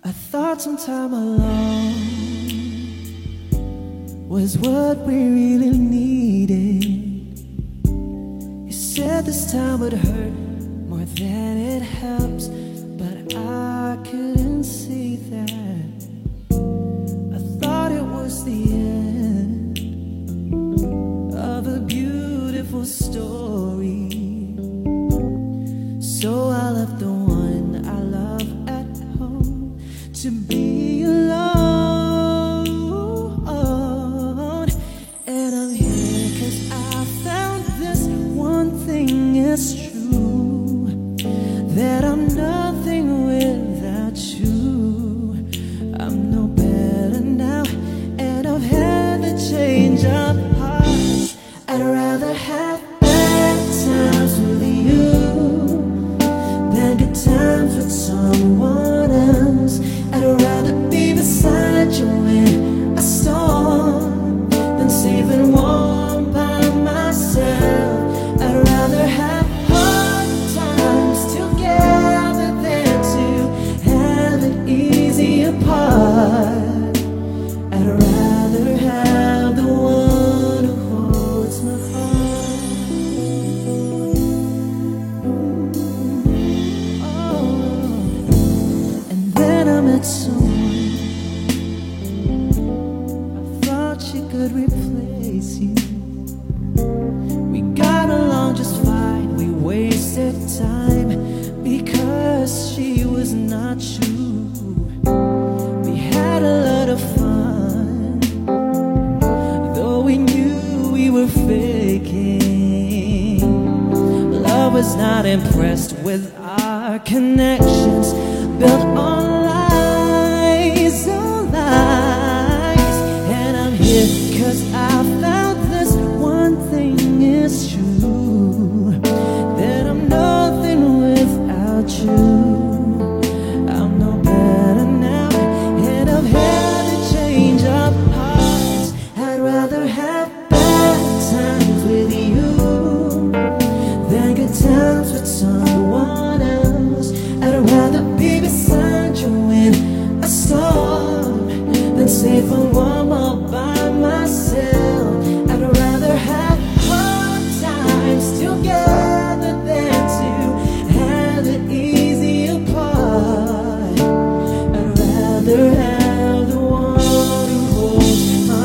I thought some time alone was what we really needed. You said this time would hurt more than it helps, but I couldn't see that. I thought it was the end of a beautiful story, so I left the one I love at home to be alone. And I'm here 'cause I found this one thing is true, that I'm nothing without you. I'm no better now, and I've had the change of heart. I'd rather have bad times with you than good times with someone else. I'd rather be beside you in a storm than safe and warm by myself. I'd rather have hard times together than to have it easy apart. I'd rather have the one who holds my heart. And then I met someone I thought she could replace you. We got along just fine, we wasted time because she was not you. We had a lot of fun, though we knew we were faking. Love was not impressed with our connections, built on lies, on lies. And I'm here 'cause I found this one thing is true, that I'm nothing without you. I'm no better now, and I've had a change of heart. I'd rather have bad times with you than good times with someone else. I'd rather be beside you in a storm than safe and warm all by myself. I'd rather have hard times together than to have it easy apart. I'd rather have the one who holds my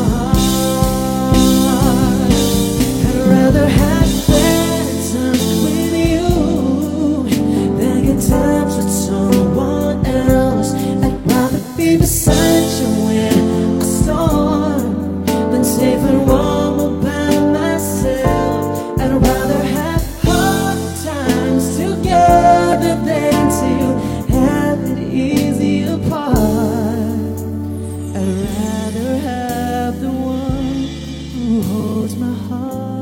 heart. I'd rather have bad times with you than good times with someone else. I'd rather be beside you in a storm than safe and warm all by myself. I'd rather have hard times together than to have it easy apart. I'd rather have the one who holds my heart.